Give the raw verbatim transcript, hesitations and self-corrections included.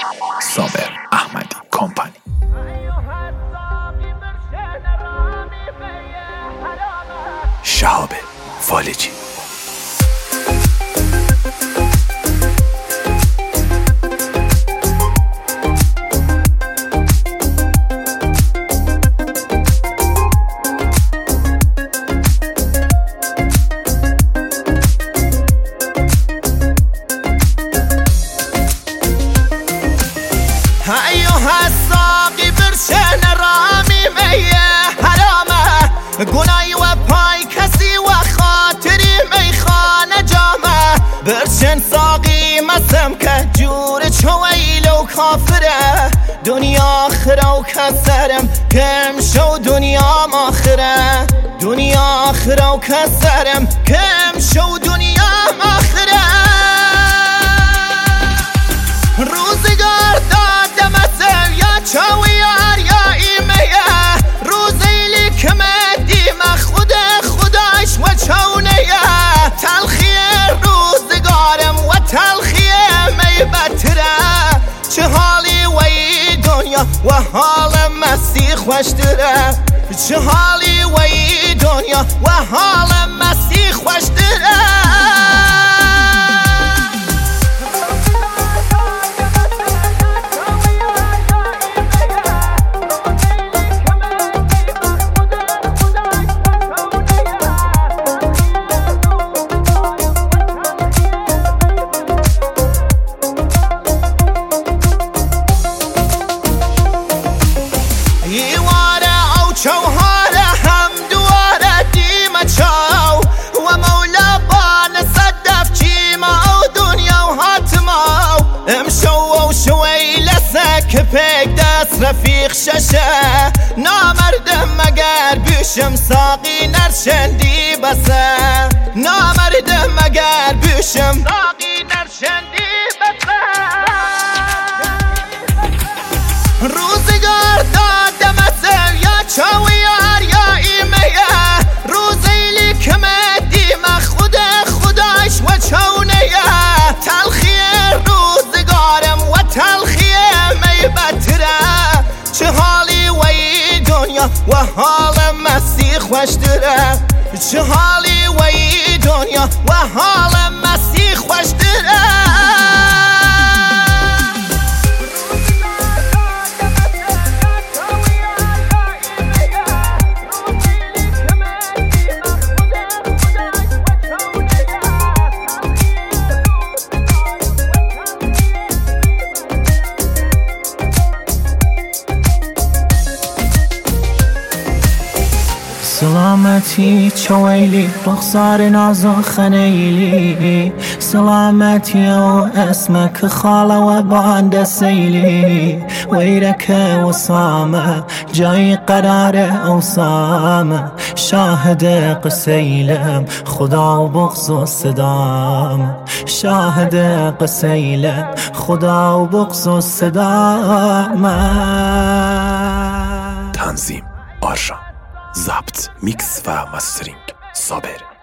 صابر احمدی کمپانی. شهاب فالجی. ایوه الساقی برشن رامی میه حرامه گناهی و پای کسی و خاطری میخانه جامه برشن ساقی مسم که جور چویل و کافره دنیا آخره و کسرم کم شو دنیا ماخره دنیا آخره و کسرم کم شو دنیا ماخره روزگار دادم یا چاویار یا ایمیه روزیلی که مدیم خود خداش و چونیه تلخیه روزگارم و تلخیه می بتره چه حالی وی دنیا و حال مسیح خوشتره چه حالی وی دنیا و حال مسیح خوشتره ایواره او چوهاره هم دواره دیمه چاو و مولا بان صدف چیما او دنیا و حاتماو امشو و شوی لسک پیک دست رفیق ششه نامردم مگر بیشم ساقی نرشندی بسه نامردم مگر بیشم ساقی نرشندی بسه روزگار دادم یا چاویار یا ایمیه روزیلی که مدیم خود خداش و چونیه تلخیه روزگارم و تلخیه می بتره چه حالی وی دنیا و حال مسیح خوشتره چه حالی وی دنیا و حال مسیح خوشتره سلامتی چویلی رخسار نازو خنیلی سلامتی و اسمك خاله و باند سیلی ویرک وصامه جای قرار اوسامه شاهد قسیلم خدا و بغض و صدام شاهد قسیلم خدا و بغض و صدام. تنظیم آرژان، ضبط، میکس و مسترینگ صابر